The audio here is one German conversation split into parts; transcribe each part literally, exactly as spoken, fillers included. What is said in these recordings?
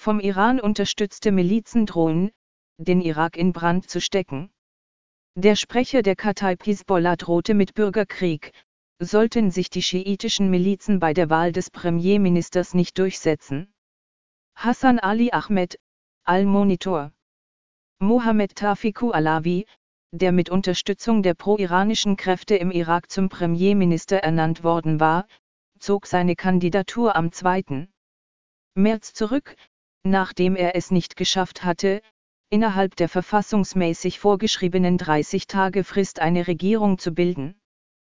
vom Iran unterstützte Milizen drohen, den Irak in Brand zu stecken. Der Sprecher der Kataib Hisbollah drohte mit Bürgerkrieg, sollten sich die schiitischen Milizen bei der Wahl des Premierministers nicht durchsetzen. Hassan Ali Ahmed, Al-Monitor. Mohammed Tafiqu Alawi, der mit Unterstützung der pro-iranischen Kräfte im Irak zum Premierminister ernannt worden war, zog seine Kandidatur am zweiten März zurück, nachdem er es nicht geschafft hatte, innerhalb der verfassungsmäßig vorgeschriebenen dreißig Tage Frist eine Regierung zu bilden.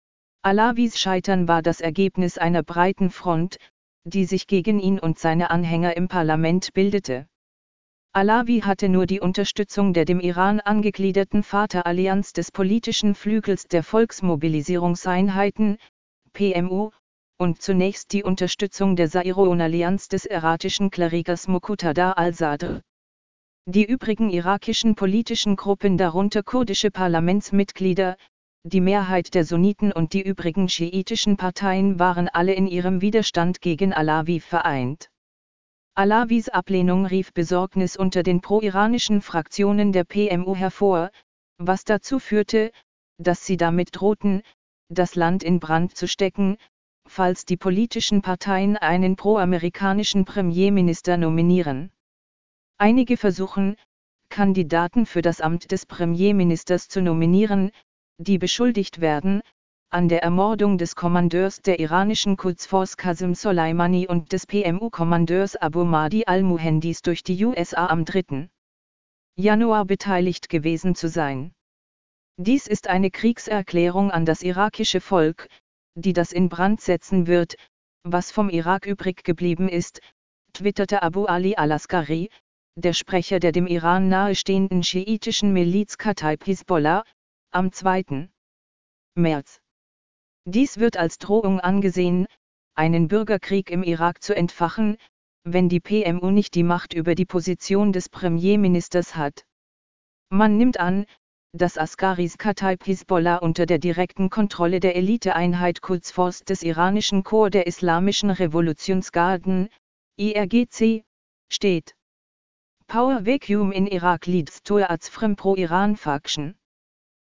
Alawis Scheitern war das Ergebnis einer breiten Front, die sich gegen ihn und seine Anhänger im Parlament bildete. Alawi hatte nur die Unterstützung der dem Iran angegliederten Vaterallianz des politischen Flügels der Volksmobilisierungseinheiten, P M U, und zunächst die Unterstützung der Sairon-Allianz des erratischen Klerikers Muqtada al-Sadr. Die übrigen irakischen politischen Gruppen, darunter kurdische Parlamentsmitglieder, die Mehrheit der Sunniten und die übrigen schiitischen Parteien, waren alle in ihrem Widerstand gegen Alawi vereint. Alawis Ablehnung rief Besorgnis unter den pro-iranischen Fraktionen der P M U hervor, was dazu führte, dass sie damit drohten, das Land in Brand zu stecken, falls die politischen Parteien einen pro-amerikanischen Premierminister nominieren. Einige versuchen, Kandidaten für das Amt des Premierministers zu nominieren, die beschuldigt werden, an der Ermordung des Kommandeurs der iranischen Quds-Force Qasem Soleimani und des P M U-Kommandeurs Abu Mahdi al-Muhandis durch die U S A am dritten Januar beteiligt gewesen zu sein. Dies ist eine Kriegserklärung an das irakische Volk, die das in Brand setzen wird, was vom Irak übrig geblieben ist, twitterte Abu Ali al-Askari, der Sprecher der dem Iran nahestehenden schiitischen Miliz Kataib Hisbollah, am zweiten März. Dies wird als Drohung angesehen, einen Bürgerkrieg im Irak zu entfachen, wenn die P M U nicht die Macht über die Position des Premierministers hat. Man nimmt an, dass Askaris Kataib Hisbollah unter der direkten Kontrolle der Eliteeinheit Quds-Force des iranischen Korps der Islamischen Revolutionsgarden, I R G C, steht. Power Vacuum in Iraq leads to a frem pro-Iran faction.